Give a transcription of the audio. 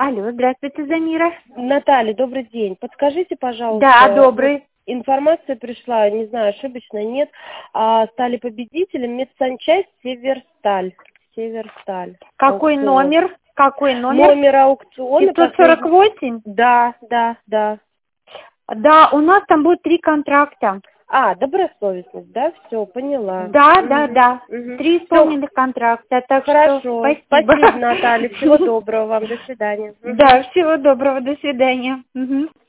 Алло, здравствуйте, Замира. Наталья, добрый день. Подскажите, пожалуйста. Да, добрый. Информация пришла, не знаю, ошибочно, нет. Стали победителем медсанчасть Северсталь. Северсталь. Какой Аукцион. номер? Какой номер? Номер аукциона. 548? Да. Да, у нас там будет 3 контракта. Добросовестность, да? Все, поняла. Да. Мгм. 3 исполненных контракта, так Хорошо. что спасибо. Спасибо, Наталья. Всего доброго вам. До свидания. Да, всего доброго, до свидания. Мгм.